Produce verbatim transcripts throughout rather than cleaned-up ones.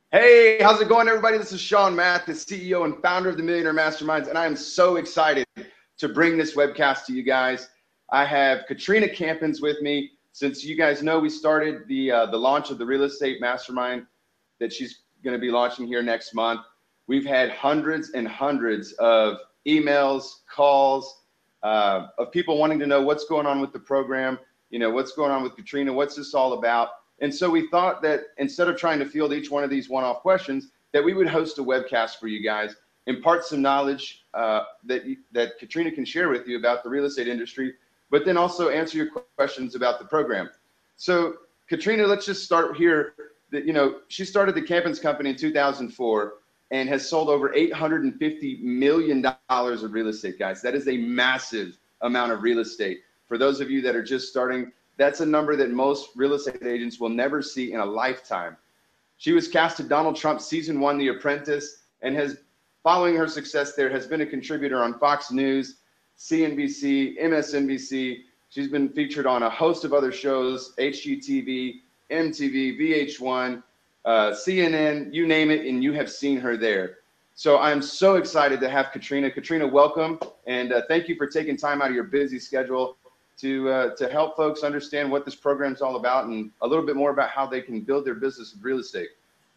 Hey, how's it going, everybody? This is Sean Math, the C E O and founder of the Millionaire Masterminds, and I am so excited to bring this webcast to you guys. I have Katrina Campins with me. Since you guys know, we started the uh, the launch of the Real Estate Mastermind that she's going to be launching here next month. We've had hundreds and hundreds of emails, calls, uh, of people wanting to know what's going on with the program, you know, what's going on with Katrina, what's this all about? And so we thought that instead of trying to field each one of these one-off questions, that we would host a webcast for you guys, impart some knowledge uh, that, that Katrina can share with you about the real estate industry, but then also answer your questions about the program. So Katrina, let's just start here. That, you know, she started the Campins Company in two thousand four and has sold over eight hundred fifty million dollars of real estate, guys. That is a massive amount of real estate. For those of you that are just starting, that's a number that most real estate agents will never see in a lifetime. She was cast to Donald Trump's season one, The Apprentice, and has, following her success there, has been a contributor on Fox News, C N B C, M S N B C. She's been featured on a host of other shows, H G T V, M T V, V H one, uh, C N N, you name it, and you have seen her there. So I'm so excited to have Katrina. Katrina, welcome, and uh, thank you for taking time out of your busy schedule to uh, to help folks understand what this program is all about and a little bit more about how they can build their business with real estate.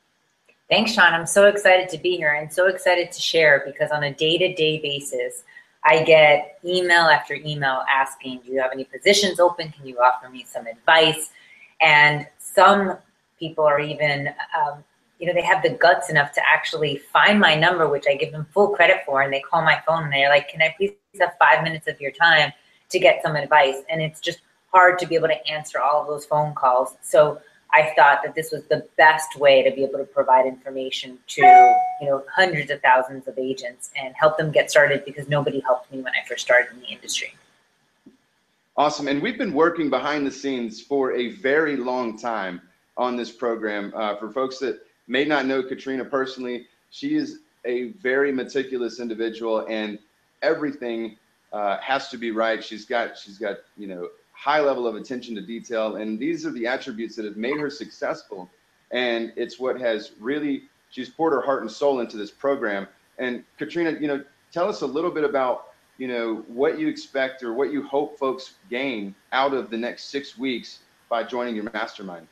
Thanks, Sean. I'm so excited to be here and so excited to share because on a day-to-day basis, I get email after email asking, do you have any positions open? Can you offer me some advice? And some people are even, um, you know, they have the guts enough to actually find my number, which I give them full credit for, and they call my phone and they're like, can I please have five minutes of your time to get some advice? And it's just hard to be able to answer all of those phone calls. So I thought that this was the best way to be able to provide information to, you know, hundreds of thousands of agents and help them get started because nobody helped me when I first started in the industry. Awesome. And we've been working behind the scenes for a very long time on this program. Uh, for folks that may not know Katrina personally, she is a very meticulous individual and everything Uh, has to be right. She's got, she's got, you know, high level of attention to detail. And these are the attributes that have made her successful. And it's what has really, she's poured her heart and soul into this program. And Katrina, you know, tell us a little bit about, you know, what you expect or what you hope folks gain out of the next six weeks by joining your mastermind.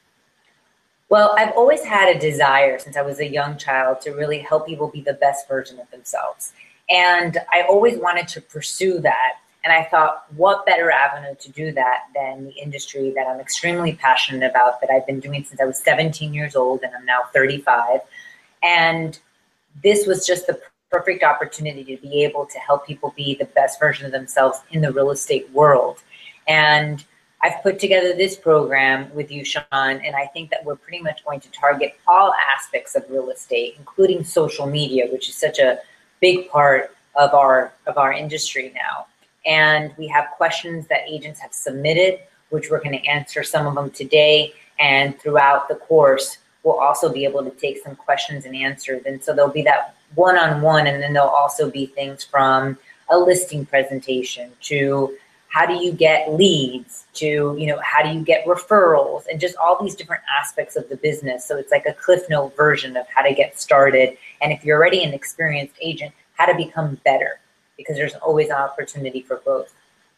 Well, I've always had a desire since I was a young child to really help people be the best version of themselves. And I always wanted to pursue that. And I thought, what better avenue to do that than the industry that I'm extremely passionate about, that I've been doing since I was seventeen years old and I'm now thirty-five. And this was just the perfect opportunity to be able to help people be the best version of themselves in the real estate world. And I've put together this program with you, Sean, and I think that we're pretty much going to target all aspects of real estate, including social media, which is such a big part of our of our industry now. And we have questions that agents have submitted, which we're going to answer some of them today. And throughout the course, we'll also be able to take some questions and answers. And so there'll be that one-on-one, and then there'll also be things from a listing presentation to how do you get leads to, you know, how do you get referrals, and just all these different aspects of the business. So it's like a Cliff Note version of how to get started. And if you're already an experienced agent, how to become better, because there's always an opportunity for growth.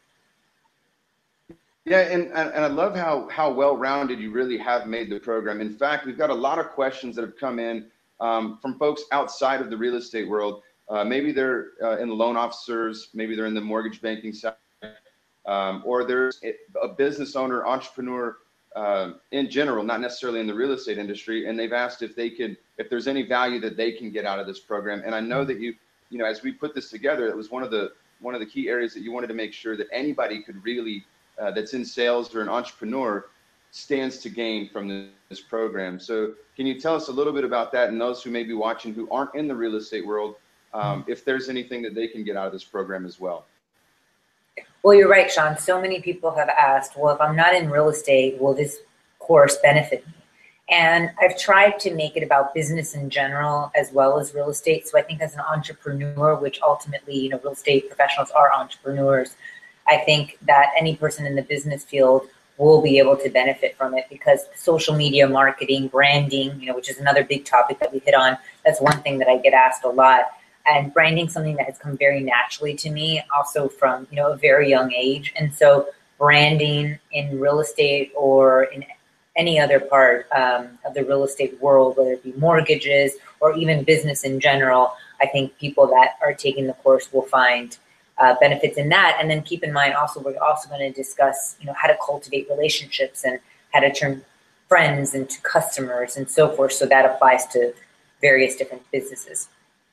Yeah, and, and I love how, how well-rounded you really have made the program. In fact, we've got a lot of questions that have come in um, from folks outside of the real estate world. Uh, maybe they're uh, in the loan officers, maybe they're in the mortgage banking side, um, or there's a business owner, entrepreneur uh, in general, not necessarily in the real estate industry, and they've asked if they could, if there's any value that they can get out of this program. And I know that you, you know, as we put this together, it was one of the one of the key areas that you wanted to make sure that anybody could really, uh, that's in sales or an entrepreneur, stands to gain from this, this program. So can you tell us a little bit about that, and those who may be watching who aren't in the real estate world, um, if there's anything that they can get out of this program as well? Well, you're right, Sean. So many people have asked, well, if I'm not in real estate, will this course benefit me? And I've tried to make it about business in general as well as real estate. So I think as an entrepreneur, which ultimately, you know, real estate professionals are entrepreneurs, I think that any person in the business field will be able to benefit from it, because social media marketing, branding, you know, which is another big topic that we hit on. That's one thing that I get asked a lot. And branding, something that has come very naturally to me, also from, you know, a very young age. And so branding in real estate or in any other part um, of the real estate world, whether it be mortgages or even business in general, I think people that are taking the course will find uh, benefits in that. And then keep in mind also, we're also going to discuss, you know, how to cultivate relationships and how to turn friends into customers and so forth. So that applies to various different businesses.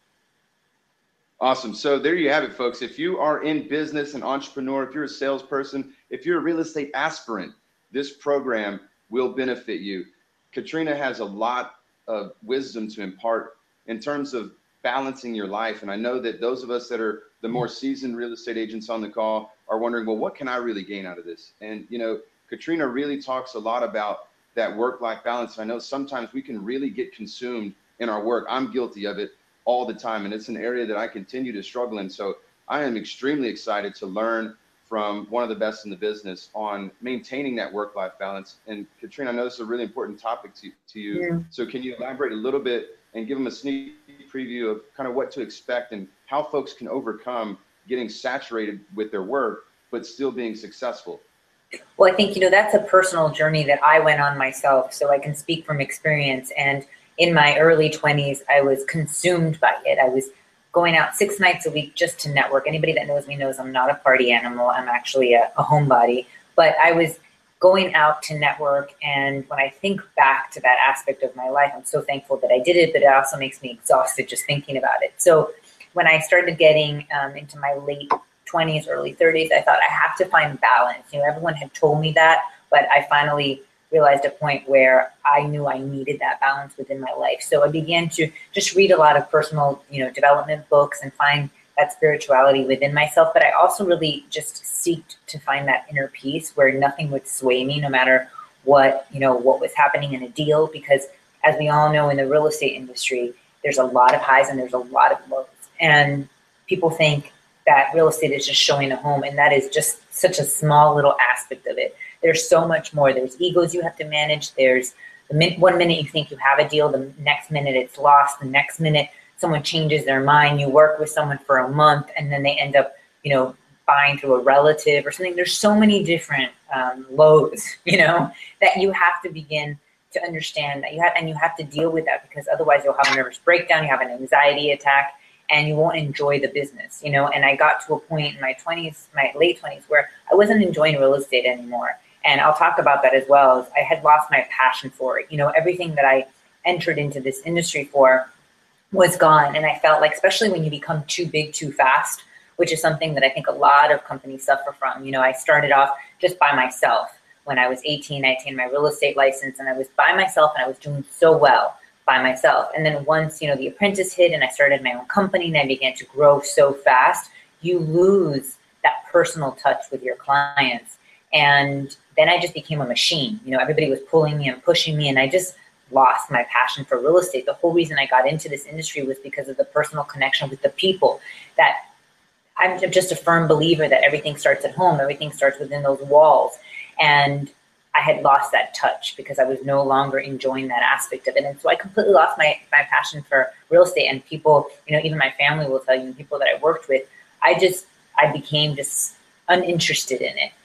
Awesome. So there you have it, folks. If you are in business, an entrepreneur, if you're a salesperson, if you're a real estate aspirant, this program will benefit you. Katrina has a lot of wisdom to impart in terms of balancing your life. And I know that those of us that are the more seasoned real estate agents on the call are wondering, well, what can I really gain out of this? And, you know, Katrina really talks a lot about that work-life balance. I know sometimes we can really get consumed in our work. I'm guilty of it all the time. And it's an area that I continue to struggle in. So I am extremely excited to learn from one of the best in the business on maintaining that work-life balance. And Katrina, I know this is a really important topic to, to you. Yeah. So can you elaborate a little bit and give them a sneak preview of kind of what to expect and how folks can overcome getting saturated with their work, but still being successful? Well, I think, you know, that's a personal journey that I went on myself, so I can speak from experience. And in my early twenties, I was consumed by it. I was going out six nights a week just to network. Anybody that knows me knows I'm not a party animal. I'm actually a, a homebody. But I was going out to network, and when I think back to that aspect of my life, I'm so thankful that I did it, but it also makes me exhausted just thinking about it. So when I started getting um, into my late twenties, early thirties, I thought I have to find balance. You know, everyone had told me that, but I finally realized a point where I knew I needed that balance within my life. So I began to just read a lot of personal, you know, development books and find that spirituality within myself. But I also really just seeked to find that inner peace where nothing would sway me, no matter what, you know, what was happening in a deal. Because as we all know, in the real estate industry, there's a lot of highs and there's a lot of lows. And people think that real estate is just showing a home, and that is just such a small little aspect of it. There's so much more. There's egos you have to manage. There's the min- one minute you think you have a deal, the next minute it's lost. The next minute someone changes their mind. You work with someone for a month and then they end up, you know, buying through a relative or something. There's so many different um, lows, you know, that you have to begin to understand that you have, and you have to deal with that, because otherwise you'll have a nervous breakdown, you have an anxiety attack, and you won't enjoy the business, you know. And I got to a point in my twenties, my late twenties, where I wasn't enjoying real estate anymore. And I'll talk about that as well. As I had lost my passion for it. You know, everything that I entered into this industry for was gone. And I felt like, especially when you become too big too fast, which is something that I think a lot of companies suffer from. You know, I started off just by myself. When I was eighteen, I attained my real estate license, and I was by myself, and I was doing so well by myself. And then once, you know, the apprentice hit and I started my own company and I began to grow so fast, you lose that personal touch with your clients. And then I just became a machine. You know, everybody was pulling me and pushing me, and I just lost my passion for real estate. The whole reason I got into this industry was because of the personal connection with the people. That I'm just a firm believer that everything starts at home. Everything starts within those walls. And I had lost that touch because I was no longer enjoying that aspect of it. And so I completely lost my, my passion for real estate. And people, you know, even my family will tell you, people that I worked with, I just, I became just uninterested in it.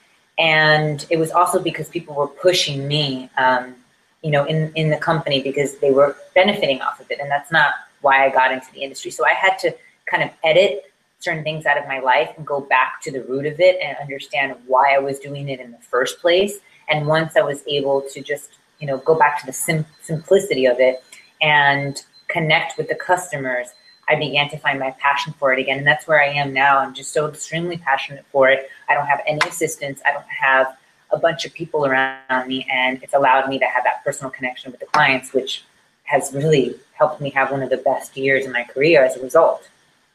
And it was also because people were pushing me, um, you know, in, in the company, because they were benefiting off of it. And that's not why I got into the industry. So I had to kind of edit certain things out of my life and go back to the root of it and understand why I was doing it in the first place. And once I was able to just, you know, go back to the sim- simplicity of it and connect with the customers, I began to find my passion for it again. And that's where I am now. I'm just so extremely passionate for it. I don't have any assistants. I don't have a bunch of people around me. And it's allowed me to have that personal connection with the clients, which has really helped me have one of the best years in my career as a result.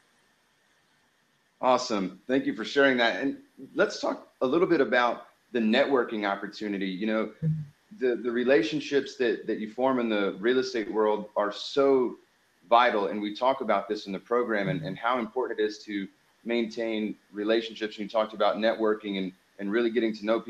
Awesome. Thank you for sharing that. And let's talk a little bit about the networking opportunity. You know, the, the relationships that, that you form in the real estate world are so vital. And we talk about this in the program, and, and how important it is to maintain relationships. And you talked about networking and, and really getting to know people.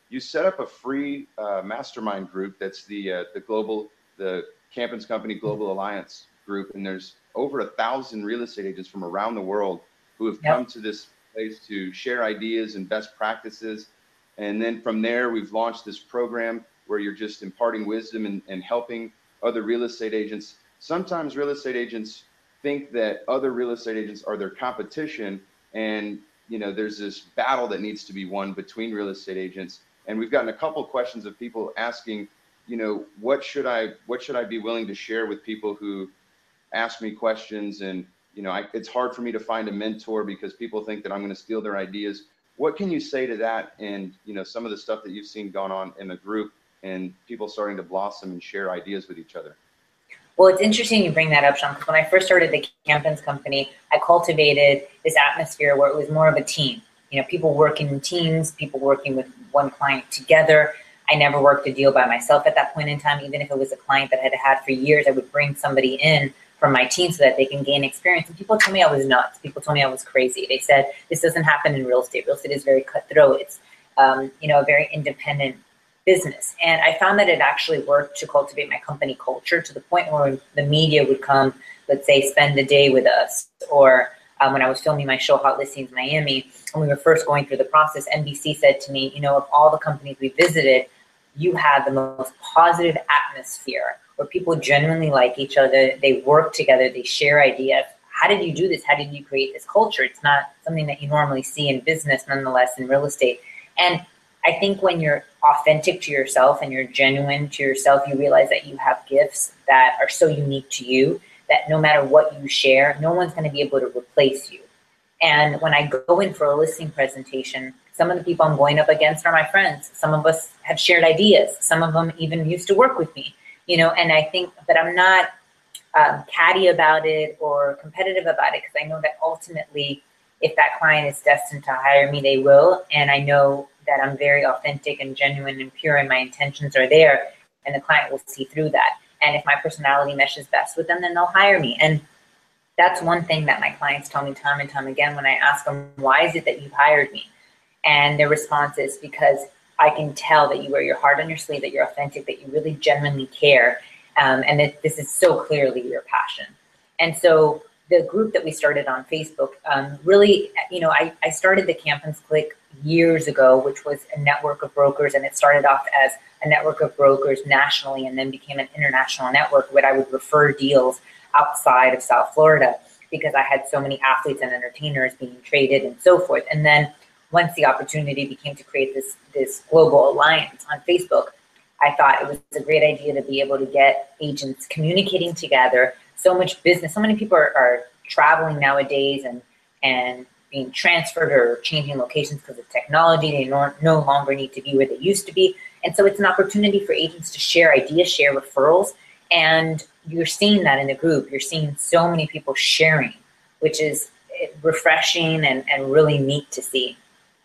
you set up a free uh, mastermind group. That's the uh, the global, the Campins Company Global Alliance group. And there's over a thousand real estate agents from around the world who have Yep. come to this place to share ideas and best practices. And then from there, we've launched this program where you're just imparting wisdom and, and helping other real estate agents. Sometimes real estate agents think that other real estate agents are their competition. And, you know, there's this battle that needs to be won between real estate agents. And we've gotten a couple questions of people asking, you know, what should I, what should I be willing to share with people who ask me questions? And, you know, I, it's hard for me to find a mentor because people think that I'm going to steal their ideas. What can you say to that? And, you know, some of the stuff that you've seen going on in the group and people starting to blossom and share ideas with each other. Well, it's interesting you bring that up, Sean, because when I first started the Campins Company, I cultivated this atmosphere where it was more of a team. You know, people working in teams, people working with one client together. I never worked a deal by myself at that point in time. Even if it was a client that I had had for years, I would bring somebody in from my team so that they can gain experience. And people told me I was nuts. People told me I was crazy. They said, this doesn't happen in real estate. Real estate is very cutthroat. It's, um, you know, a very independent business. And I found that it actually worked to cultivate my company culture to the point where the media would come, let's say, spend the day with us. Or um, when I was filming my show, Hot Listings Miami, when we were first going through the process, N B C said to me, you know, of all the companies we visited, you had the most positive atmosphere where people genuinely like each other. They work together. They share ideas. How did you do this? How did you create this culture? It's not something that you normally see in business, nonetheless, in real estate. And I think when you're authentic to yourself and you're genuine to yourself, you realize that you have gifts that are so unique to you that no matter what you share, no one's going to be able to replace you. And when I go in for a listing presentation, some of the people I'm going up against are my friends. Some of us have shared ideas. Some of them even used to work with me, you know, and I think, but I'm not um, catty about it or competitive about it because I know that ultimately if that client is destined to hire me, they will. And I know that I'm very authentic and genuine and pure and my intentions are there and the client will see through that. And if my personality meshes best with them, then they'll hire me. And that's one thing that my clients tell me time and time again when I ask them, why is it that you've hired me? And their response is because I can tell that you wear your heart on your sleeve, that you're authentic, that you really genuinely care. Um, and that this is so clearly your passion. And so the group that we started on Facebook, um, really, you know, I, I started the Campins Click years ago, which was a network of brokers. And it started off as a network of brokers nationally and then became an international network where I would refer deals outside of South Florida because I had so many athletes and entertainers being traded and so forth. And then once the opportunity became to create this, this global alliance on Facebook, I thought it was a great idea to be able to get agents communicating together. So much business, so many people are, are traveling nowadays and, and being transferred or changing locations because of technology. They no, no longer need to be where they used to be. And so it's an opportunity for agents to share ideas, share referrals. And you're seeing that in the group. You're seeing so many people sharing, which is refreshing and, and really neat to see.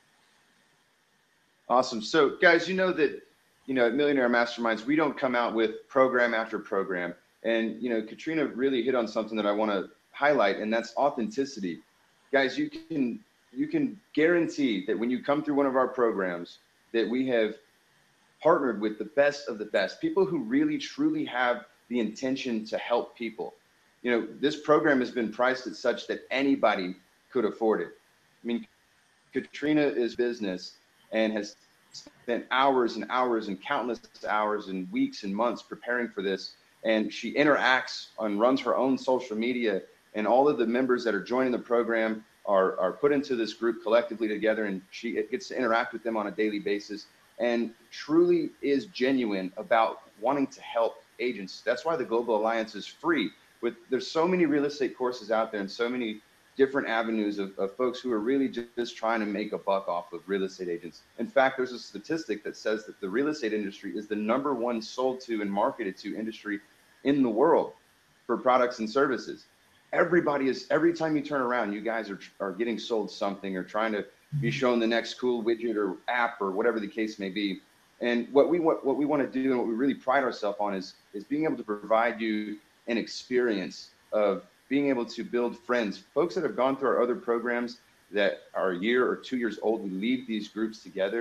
Awesome. So guys, you know that, you know, at Millionaire Masterminds, we don't come out with program after program. And, you know, Katrina really hit on something that I want to highlight, and that's authenticity. Guys, you can, you can guarantee that when you come through one of our programs that we have partnered with the best of the best, people who really truly have the intention to help people. You know, this program has been priced at such that anybody could afford it. I mean, Katrina is business and has spent hours and hours and countless hours and weeks and months preparing for this. And she interacts and runs her own social media, and all of the members that are joining the program are, are put into this group collectively together, and she gets to interact with them on a daily basis and truly is genuine about wanting to help agents. That's why the Global Alliance is free. With there's so many real estate courses out there and so many different avenues of, of folks who are really just, just trying to make a buck off of real estate agents. In fact, there's a statistic that says that the real estate industry is the number one sold to and marketed to industry in the world for products and services. Everybody is, every time you turn around, you guys are, are getting sold something or trying to be shown the next cool widget or app or whatever the case may be. And what we want, what we want to do and what we really pride ourselves on is, is being able to provide you an experience of being able to build friends. Folks that have gone through our other programs that are a year or two years old, we leave these groups together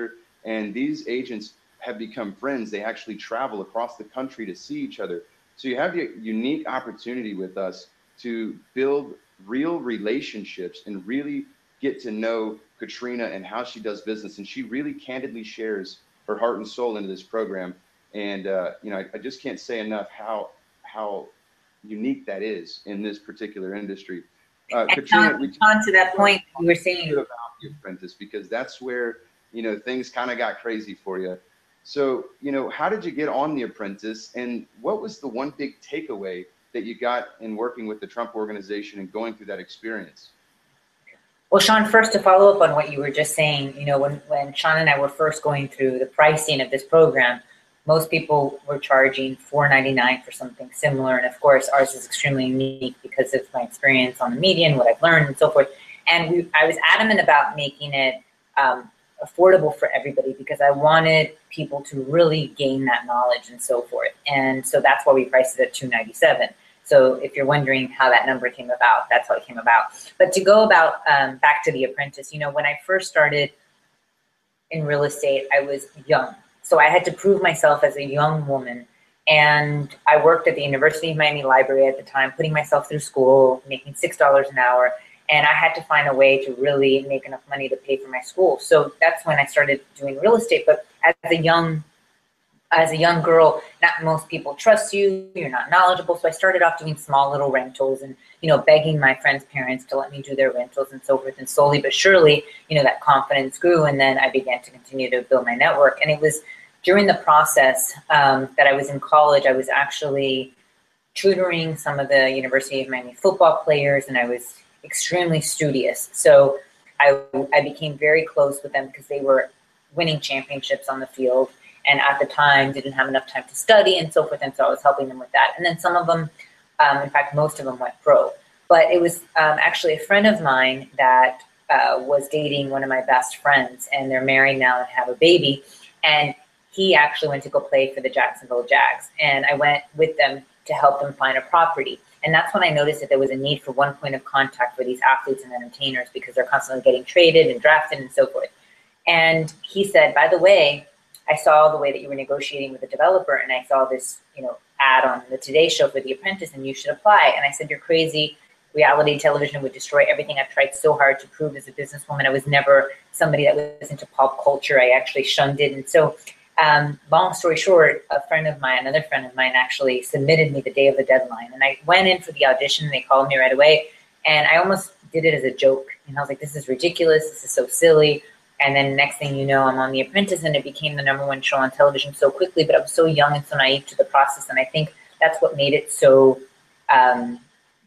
And these agents have become friends. They actually travel across the country to see each other. So you have the unique opportunity with us to build real relationships and really get to know Katrina and how she does business. And she really candidly shares her heart and soul into this program. And, uh, you know, I, I just can't say enough how, how unique that is in this particular industry. Uh, Katrina, on, we on to that point you were saying about The Apprentice, because that's where, you know, things kind of got crazy for you. So, you know, how did you get on The Apprentice, and what was the one big takeaway that you got in working with the Trump Organization and going through that experience? Well, Sean, first to follow up on what you were just saying, you know, when, when Sean and I were first going through the pricing of this program, most people were charging four ninety-nine for something similar. And of course, ours is extremely unique because of my experience on the media and what I've learned and so forth. And we, I was adamant about making it um, affordable for everybody because I wanted people to really gain that knowledge and so forth. And so that's why we priced it at two ninety-seven. So if you're wondering how that number came about, that's how it came about. But to go about um, back to The Apprentice, you know, when I first started in real estate, I was young. So I had to prove myself as a young woman. And I worked at the University of Miami Library at the time, putting myself through school, making six dollars an hour. And I had to find a way to really make enough money to pay for my school. So that's when I started doing real estate. But as a young As a young girl, not most people trust you, you're not knowledgeable. So I started off doing small little rentals and, you know, begging my friends' parents to let me do their rentals and so forth. And slowly but surely, you know, that confidence grew. And then I began to continue to build my network. And it was during the process um, that I was in college, I was actually tutoring some of the University of Miami football players, and I was extremely studious. So I, I became very close with them because they were winning championships on the field. And at the time, didn't have enough time to study and so forth. And so I was helping them with that. And then some of them, um, in fact, most of them went pro. But it was um, actually a friend of mine that uh, was dating one of my best friends. And they're married now and have a baby. And he actually went to go play for the Jacksonville Jags. And I went with them to help them find a property. And that's when I noticed that there was a need for one point of contact for these athletes and entertainers because they're constantly getting traded and drafted and so forth. And he said, by the way, I saw the way that you were negotiating with the developer, and I saw this, you know, ad on the Today Show for The Apprentice, and you should apply. And I said, you're crazy. Reality television would destroy everything I've tried so hard to prove as a businesswoman. I was never somebody that was into pop culture. I actually shunned it. And so, um, long story short, a friend of mine, another friend of mine actually submitted me the day of the deadline. And I went in for the audition. They called me right away. And I almost did it as a joke. And I was like, this is ridiculous. This is so silly. And then next thing you know, I'm on The Apprentice, and it became the number one show on television so quickly. But I was so young and so naive to the process. And I think that's what made it so um,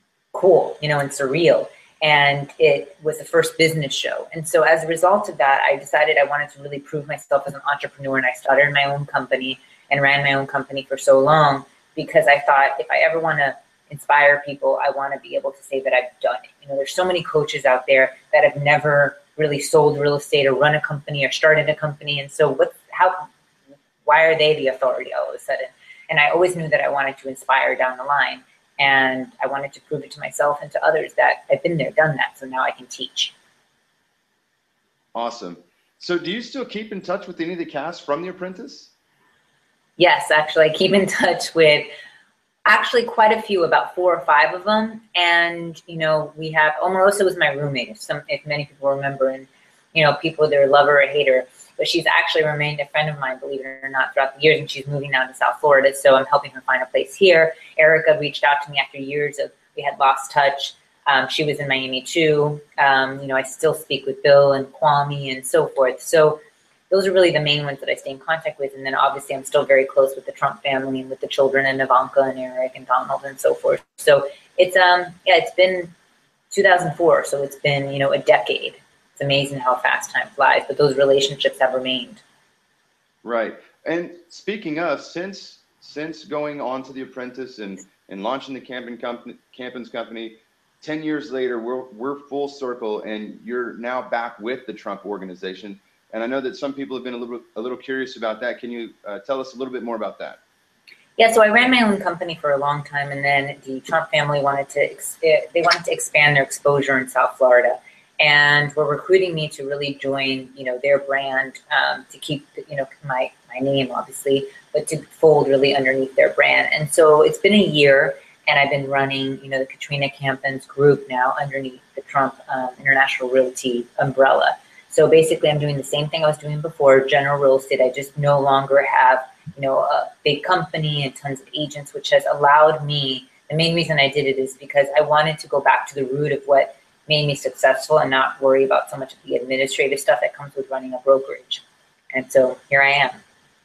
cool, you know, and surreal. And it was the first business show. And so as a result of that, I decided I wanted to really prove myself as an entrepreneur. And I started my own company and ran my own company for so long because I thought if I ever want to inspire people, I want to be able to say that I've done it. You know, there's so many coaches out there that have never really sold real estate or run a company or started a company. And so what, how, why are they the authority all of a sudden? And I always knew that I wanted to inspire down the line. And I wanted to prove it to myself and to others that I've been there, done that. So now I can teach. Awesome. So do you still keep in touch with any of the cast from The Apprentice? Yes, actually, I keep in touch with actually quite a few, about four or five of them. And, you know, we have, Omarosa was my roommate, if some, if many people remember, and, you know, people either love her or hate her, but she's actually remained a friend of mine, believe it or not, throughout the years, and she's moving now to South Florida. So I'm helping her find a place here. Erica reached out to me after years of, we had lost touch. Um, she was in Miami too. Um, you know, I still speak with Bill and Kwame and so forth. So those are really the main ones that I stay in contact with. And then obviously I'm still very close with the Trump family and with the children and Ivanka and Eric and Donald and so forth. So it's, um, yeah, it's been two thousand four. So it's been, you know, a decade. It's amazing how fast time flies, but those relationships have remained. Right. And speaking of, since, since going on to The Apprentice and, and launching the Campin company, Campins company, ten years later, we're, we're full circle, and you're now back with the Trump Organization. And I know that some people have been a little a little curious about that. Can you uh, tell us a little bit more about that? Yeah, so I ran my own company for a long time, and then the Trump family wanted to ex- they wanted to expand their exposure in South Florida. and were recruiting me to really join, you know, their brand, um, to keep, you know, my, my name, obviously, but to fold really underneath their brand. And so it's been a year, and I've been running, you know, the Katrina Campins group now underneath the Trump um, International Realty umbrella. So basically, I'm doing the same thing I was doing before, general real estate. I just no longer have, you know, a big company and tons of agents, which has allowed me, the main reason I did it is because I wanted to go back to the root of what made me successful and not worry about so much of the administrative stuff that comes with running a brokerage. And so here I am.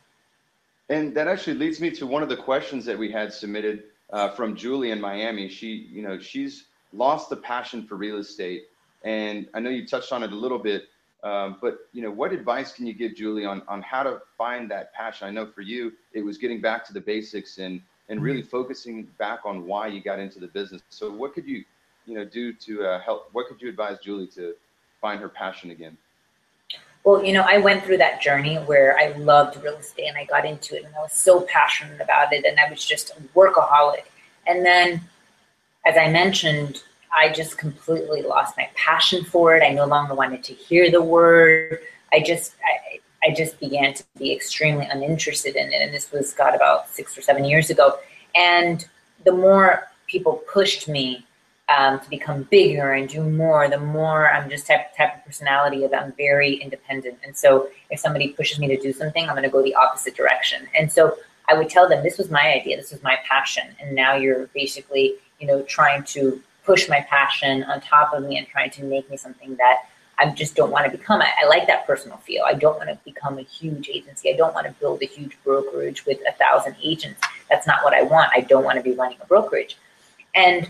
And that actually leads me to one of the questions that we had submitted uh, from Julie in Miami. She, you know, she's lost the passion for real estate. And I know you touched on it a little bit, um, but, you know, what advice can you give Julie on, on how to find that passion? I know for you, it was getting back to the basics and, and really focusing back on why you got into the business. So what could you, you know, do to uh, help? What could you advise Julie to find her passion again? Well, you know, I went through that journey where I loved real estate and I got into it and I was so passionate about it and I was just a workaholic. And then, as I mentioned, I just completely lost my passion for it. I no longer wanted to hear the word. I just, I, I just began to be extremely uninterested in it. And this was, God, about six or seven years ago. And the more people pushed me um, to become bigger and do more, the more I'm just type, type of personality that I'm very independent. And so if somebody pushes me to do something, I'm going to go the opposite direction. And so I would tell them, this was my idea, this was my passion. And now you're basically, you know, trying to push my passion on top of me and trying to make me something that I just don't want to become. I, I like that personal feel. I don't want to become a huge agency. I don't want to build a huge brokerage with a thousand agents. That's not what I want. I don't want to be running a brokerage. And,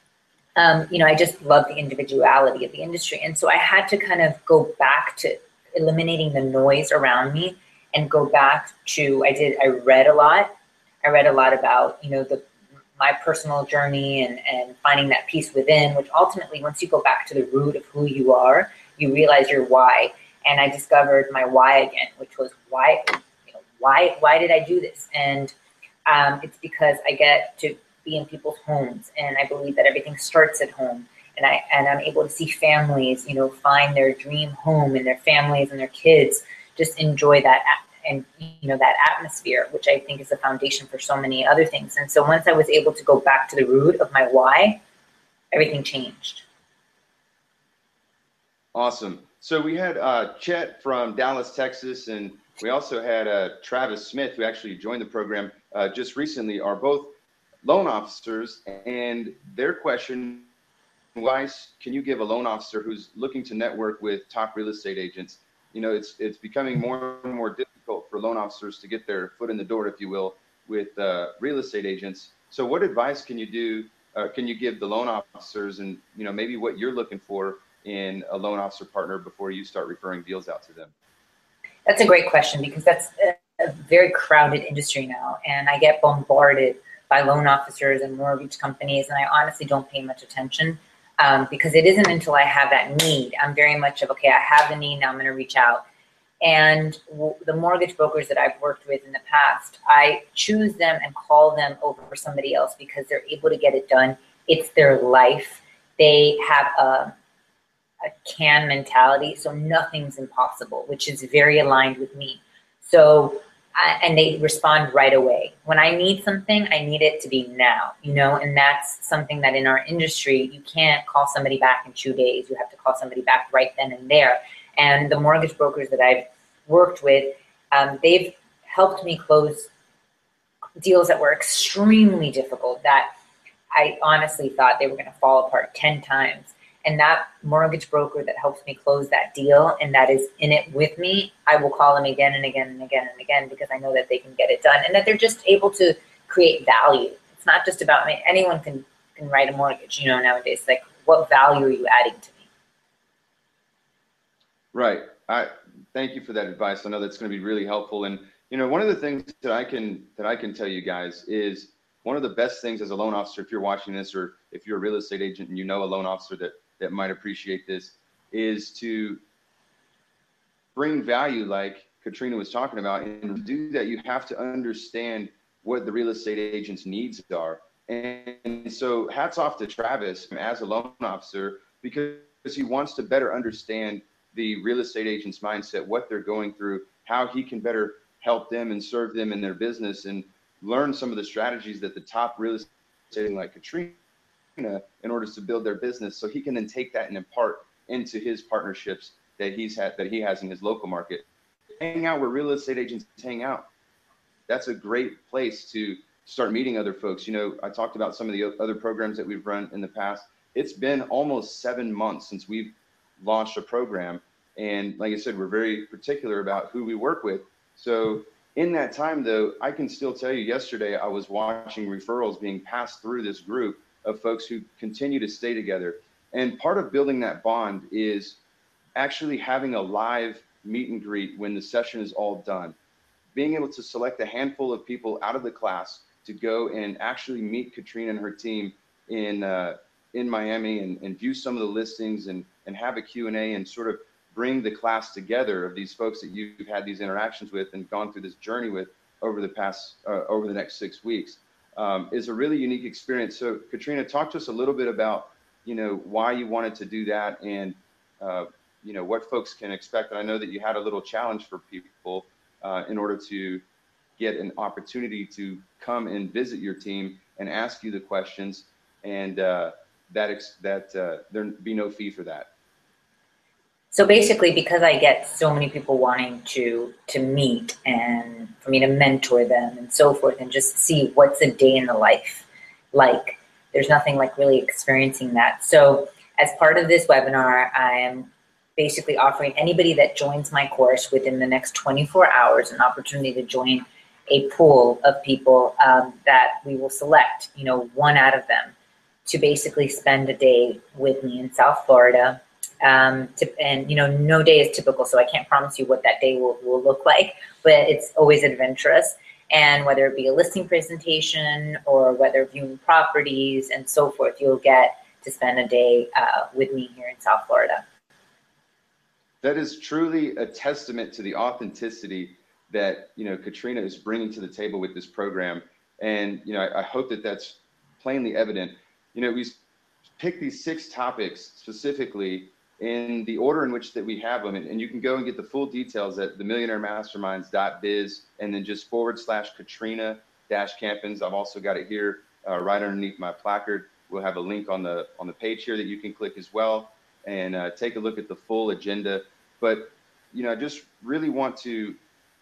um, you know, I just love the individuality of the industry. And so I had to kind of go back to eliminating the noise around me and go back to, I did, I read a lot. I read a lot about, you know, the my personal journey and, and finding that peace within, which ultimately, once you go back to the root of who you are, you realize your why. And I discovered my why again, which was why, you know, why, why did I do this? And um, it's because I get to be in people's homes, and I believe that everything starts at home. And I and I'm able to see families, you know, find their dream home and their families and their kids just enjoy that and, you know, that atmosphere, which I think is the foundation for so many other things. And so once I was able to go back to the root of my why, everything changed. Awesome. So we had uh, Chet from Dallas, Texas, and we also had uh, Travis Smith, who actually joined the program uh, just recently, are both loan officers. And their question was, can you give a loan officer who's looking to network with top real estate agents? You know, it's it's becoming more and more difficult for loan officers to get their foot in the door, if you will, with uh, real estate agents. So what advice can you do, uh, can you give the loan officers, and, you know, maybe what you're looking for in a loan officer partner before you start referring deals out to them? That's a great question, because that's a, a very crowded industry now. And I get bombarded by loan officers and mortgage companies, and I honestly don't pay much attention. Um, because it isn't until I have that need. I'm very much of, okay, I have the need, now I'm going to reach out. And w- the mortgage brokers that I've worked with in the past, I choose them and call them over somebody else because they're able to get it done. It's their life. They have a, a can mentality, so nothing's impossible, which is very aligned with me. So, I, and they respond right away. When I need something, I need it to be now, you know, and that's something that in our industry, you can't call somebody back in two days. You have to call somebody back right then and there. And the mortgage brokers that I've worked with, um, they've helped me close deals that were extremely difficult, that I honestly thought they were going to fall apart ten times. And that mortgage broker that helps me close that deal and that is in it with me, I will call them again and again and again and again, because I know that they can get it done and that they're just able to create value. It's not just about me. Anyone can, can write a mortgage, you know, nowadays. Like, what value are you adding to me? Right. I thank you for that advice. I know that's going to be really helpful. And, you know, one of the things that I can that I can tell you guys is one of the best things as a loan officer, if you're watching this, or if you're a real estate agent and you know a loan officer that that might appreciate this, is to bring value, like Katrina was talking about. And to do that, you have to understand what the real estate agent's needs are. And so hats off to Travis as a loan officer, because he wants to better understand the real estate agent's mindset, what they're going through, how he can better help them and serve them in their business, and learn some of the strategies that the top real estate like Katrina in order to build their business, so he can then take that and impart into his partnerships that he's had that he has in his local market. Hang out where real estate agents hang out. That's a great place to start meeting other folks. You know, I talked about some of the other programs that we've run in the past. It's been almost seven months since we've launched a program. And like I said, we're very particular about who we work with. So in that time, though, I can still tell you yesterday, I was watching referrals being passed through this group of folks who continue to stay together. And part of building that bond is actually having a live meet and greet when the session is all done. Being able to select a handful of people out of the class to go and actually meet Katrina and her team in uh, in Miami and, and view some of the listings and, and have a Q and A and sort of bring the class together of these folks that you've had these interactions with and gone through this journey with over the past, uh, over the next six weeks um, is a really unique experience. So Katrina, talk to us a little bit about, you know, why you wanted to do that and, uh, you know, what folks can expect. And I know that you had a little challenge for people uh, in order to get an opportunity to come and visit your team and ask you the questions, and uh, that ex- that uh, there be no fee for that. So basically, because I get so many people wanting to to meet and for me to mentor them and so forth, and just see what's a day in the life like, there's nothing like really experiencing that. So as part of this webinar, I am basically offering anybody that joins my course within the next twenty-four hours an opportunity to join a pool of people um, that we will select, you know, one out of them to basically spend a day with me in South Florida. Um, to, and, you know, no day is typical, so I can't promise you what that day will, will look like, but it's always adventurous. And whether it be a listing presentation or whether viewing properties and so forth, you'll get to spend a day uh, with me here in South Florida. That is truly a testament to the authenticity that, you know, Katrina is bringing to the table with this program. And, you know, I, I hope that that's plainly evident. You know, we picked these six topics specifically in the order in which that we have them. And, and you can go and get the full details at the millionaire masterminds dot biz and then just forward slash Katrina dash Campins. I've also got it here uh, right underneath my placard. We'll have a link on the on the page here that you can click as well and uh, take a look at the full agenda. But, you know, I just really want to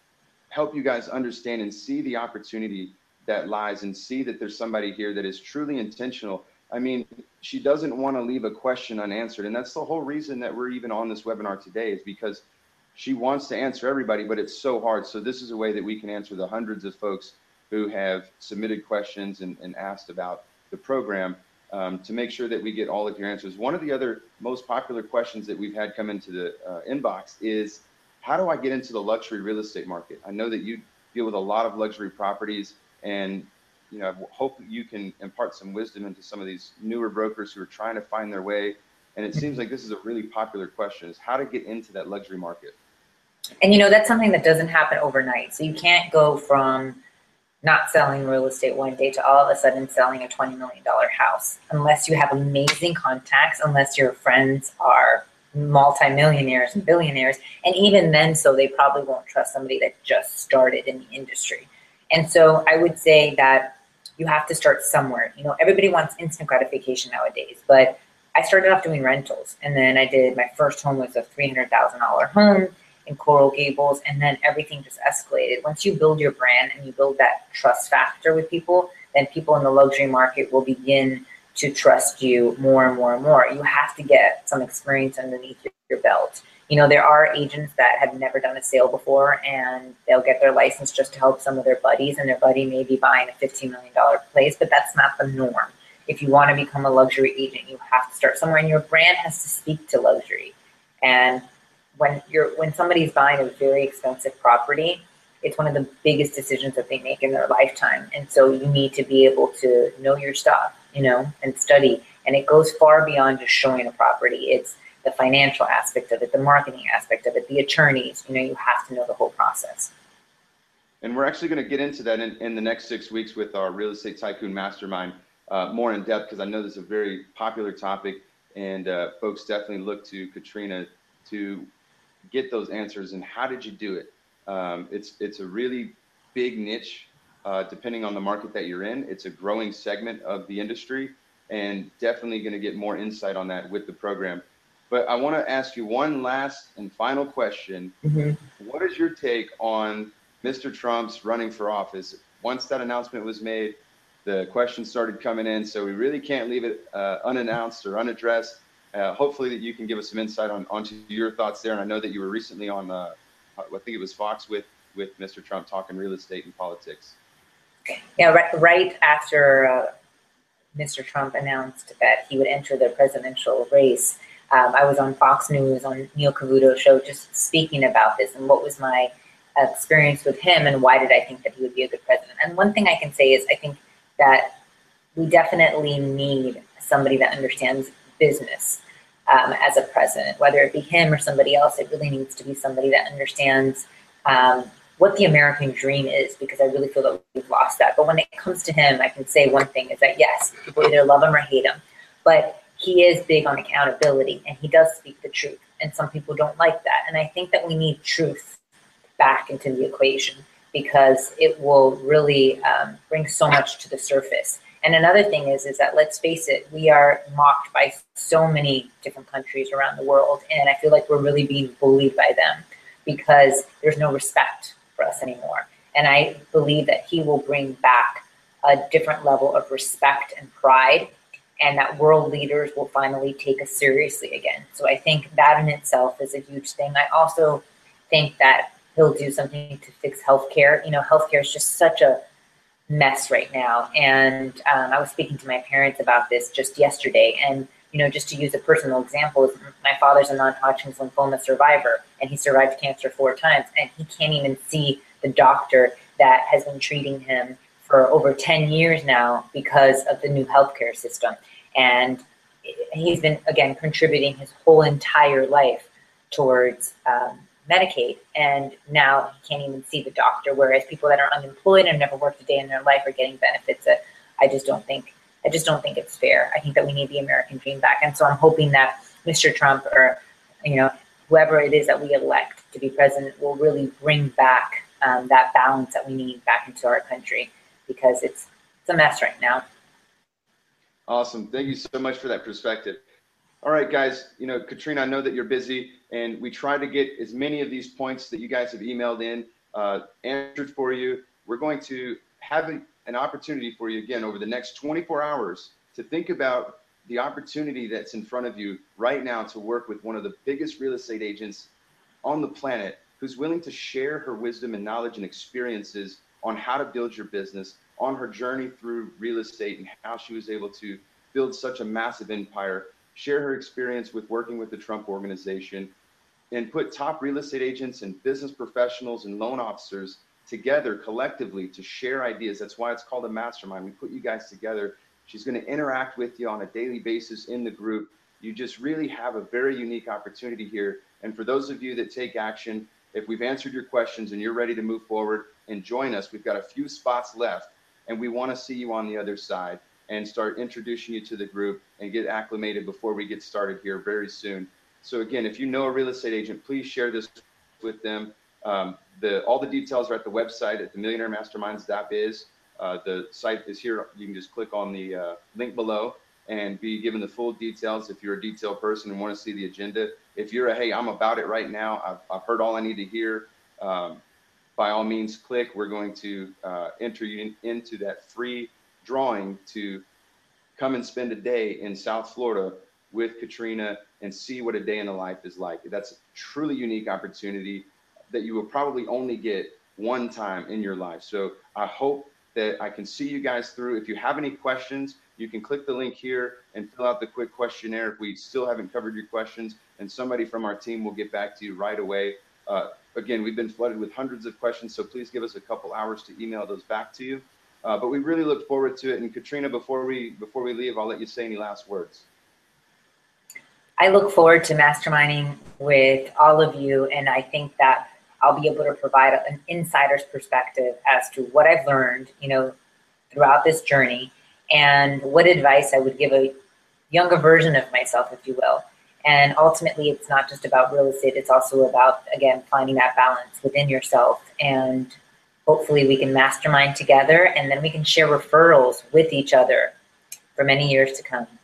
help you guys understand and see the opportunity that lies and see that there's somebody here that is truly intentional. I mean, she doesn't want to leave a question unanswered. And that's the whole reason that we're even on this webinar today, is because she wants to answer everybody, but it's so hard. So this is a way that we can answer the hundreds of folks who have submitted questions and, and asked about the program um, to make sure that we get all of your answers. One of the other most popular questions that we've had come into the uh, inbox is, how do I get into the luxury real estate market? I know that you deal with a lot of luxury properties, and you know, I hope you can impart some wisdom into some of these newer brokers who are trying to find their way. And it seems like this is a really popular question, is how to get into that luxury market. And you know, that's something that doesn't happen overnight. So you can't go from not selling real estate one day to all of a sudden selling a twenty million dollars house unless you have amazing contacts, unless your friends are multimillionaires and billionaires. And even then, so they probably won't trust somebody that just started in the industry. And so I would say that you have to start somewhere. You know, everybody wants instant gratification nowadays, but I started off doing rentals, and then I did, my first home was a three hundred thousand dollars home in Coral Gables, and then everything just escalated. Once you build your brand and you build that trust factor with people, then people in the luxury market will begin to trust you more and more and more. You have to get some experience underneath your belt. You know, there are agents that have never done a sale before, and they'll get their license just to help some of their buddies, and their buddy may be buying a fifteen million dollars place, but that's not the norm. If you want to become a luxury agent, you have to start somewhere, and your brand has to speak to luxury. And when you're when somebody's buying a very expensive property, it's one of the biggest decisions that they make in their lifetime. And so you need to be able to know your stuff, you know, and study. And it goes far beyond just showing a property. It's the financial aspect of it, the marketing aspect of it, the attorneys. You know, you have to know the whole process. And we're actually going to get into that in, in the next six weeks with our Real Estate Tycoon Mastermind uh, more in depth, because I know this is a very popular topic. And uh, folks definitely look to Katrina to get those answers. And how did you do it? Um, it's, it's a really big niche, uh, depending on the market that you're in. It's a growing segment of the industry, and definitely going to get more insight on that with the program. But I want to ask you one last and final question. Mm-hmm. What is your take on Mister Trump's running for office? Once that announcement was made, the questions started coming in, so we really can't leave it uh, unannounced or unaddressed. Uh, hopefully that you can give us some insight on onto your thoughts there. And I know that you were recently on, uh, I think it was Fox with, with Mister Trump talking real estate and politics. Yeah, right, right after uh, Mister Trump announced that he would enter the presidential race, um, I was on Fox News on Neil Cavuto's show just speaking about this and what was my experience with him and why did I think that he would be a good president. And one thing I can say is I think that we definitely need somebody that understands business um, as a president, whether it be him or somebody else. It really needs to be somebody that understands um, what the American dream is, because I really feel that we've lost that. But when it comes to him, I can say one thing is that yes, people either love him or hate him, but he is big on accountability and he does speak the truth. And some people don't like that. And I think that we need truth back into the equation because it will really um, bring so much to the surface. And another thing is, is that let's face it, we are mocked by so many different countries around the world. And I feel like we're really being bullied by them because there's no respect for us anymore. And I believe that he will bring back a different level of respect and pride, and that world leaders will finally take us seriously again. So I think that in itself is a huge thing. I also think that he'll do something to fix healthcare. You know, healthcare is just such a mess right now. And um, I was speaking to my parents about this just yesterday. And, you know, just to use a personal example, my father's a non-Hodgkin's lymphoma survivor, and he survived cancer four times. And he can't even see the doctor that has been treating him for over ten years now because of the new healthcare system. And he's been, again, contributing his whole entire life towards um, Medicaid, and now he can't even see the doctor, whereas people that are unemployed and never worked a day in their life are getting benefits that I just don't think I just don't think it's fair. I think that we need the American dream back. And so I'm hoping that Mister Trump, or you know, whoever it is that we elect to be president, will really bring back um, that balance that we need back into our country, because it's it's a mess right now. Awesome. Thank you so much for that perspective. All right, guys, you know, Katrina, I know that you're busy, and we try to get as many of these points that you guys have emailed in uh, answered for you. We're going to have an, an opportunity for you again over the next twenty-four hours to think about the opportunity that's in front of you right now to work with one of the biggest real estate agents on the planet, who's willing to share her wisdom and knowledge and experiences on how to build your business, on her journey through real estate and how she was able to build such a massive empire, share her experience with working with the Trump Organization, and put top real estate agents and business professionals and loan officers together collectively to share ideas. That's why it's called a mastermind. We put you guys together. She's going to interact with you on a daily basis in the group. You just really have a very unique opportunity here. And for those of you that take action, if we've answered your questions and you're ready to move forward and join us, we've got a few spots left, and we want to see you on the other side and start introducing you to the group and get acclimated before we get started here very soon. So again, if you know a real estate agent, please share this with them. Um, the, all the details are at the website at the millionaire masterminds dot biz. Uh, the site is here. You can just click on the uh, link below and be given the full details if you're a detailed person and want to see the agenda. If you're a, hey, I'm about it right now, I've, I've heard all I need to hear, um, by all means, click. We're going to uh, enter you in, into that free drawing to come and spend a day in South Florida with Katrina and see what a day in the life is like. That's a truly unique opportunity that you will probably only get one time in your life. So I hope that I can see you guys through. If you have any questions, you can click the link here and fill out the quick questionnaire if we still haven't covered your questions, and somebody from our team will get back to you right away. Uh, again, we've been flooded with hundreds of questions, so please give us a couple hours to email those back to you. Uh, but we really look forward to it. And Katrina, before we before we leave, I'll let you say any last words. I look forward to masterminding with all of you, and I think that I'll be able to provide an insider's perspective as to what I've learned, you know, throughout this journey, and what advice I would give a younger version of myself, if you will. And ultimately, it's not just about real estate. It's also about, again, finding that balance within yourself. And hopefully we can mastermind together, and then we can share referrals with each other for many years to come.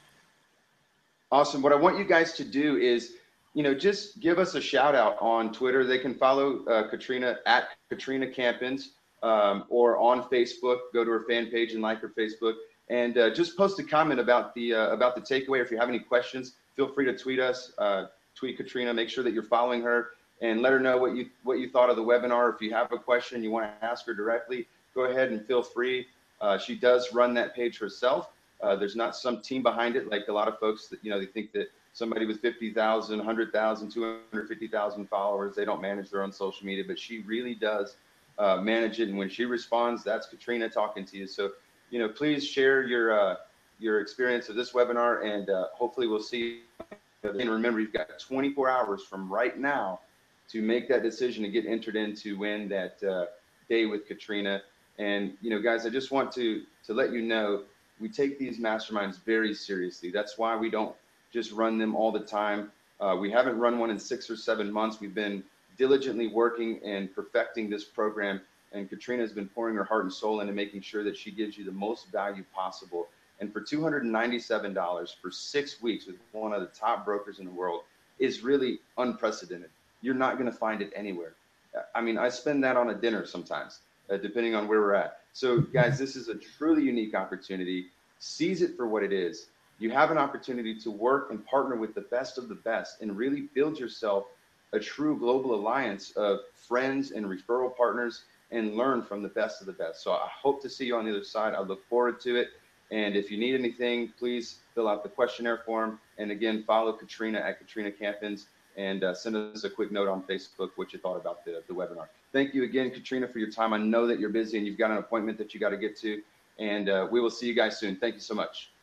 Awesome. What I want you guys to do is, you know, just give us a shout out on Twitter. They can follow uh, Katrina at Katrina Campins, um, or on Facebook. Go to her fan page and like her Facebook, and uh, just post a comment about the uh, about the takeaway. Or if you have any questions, feel free to tweet us. Uh, tweet Katrina. Make sure that you're following her and let her know what you what you thought of the webinar. If you have a question you want to ask her directly, go ahead and feel free. Uh, she does run that page herself. Uh, there's not some team behind it like a lot of folks that, you know, they think that somebody with fifty thousand, one hundred thousand, two hundred fifty thousand followers, they don't manage their own social media, but she really does uh, manage it. And when she responds, that's Katrina talking to you. So, you know, please share your uh, your experience of this webinar, and uh, hopefully we'll see you. And remember, you've got twenty-four hours from right now to make that decision to get entered in to win that uh, day with Katrina. And, you know, guys, I just want to to let you know, we take these masterminds very seriously. That's why we don't just run them all the time. Uh, we haven't run one in six or seven months. We've been diligently working and perfecting this program. And Katrina has been pouring her heart and soul into making sure that she gives you the most value possible. And for two hundred ninety-seven dollars for six weeks with one of the top brokers in the world is really unprecedented. You're not going to find it anywhere. I mean, I spend that on a dinner sometimes, uh, depending on where we're at. So guys, this is a truly unique opportunity. Seize it for what it is. You have an opportunity to work and partner with the best of the best and really build yourself a true global alliance of friends and referral partners and learn from the best of the best. So I hope to see you on the other side. I look forward to it. And if you need anything, please fill out the questionnaire form. And again, follow Katrina at Katrina Campins, and uh, send us a quick note on Facebook what you thought about the, the webinar. Thank you again, Katrina, for your time. I know that you're busy and you've got an appointment that you got to get to, and uh, we will see you guys soon. Thank you so much.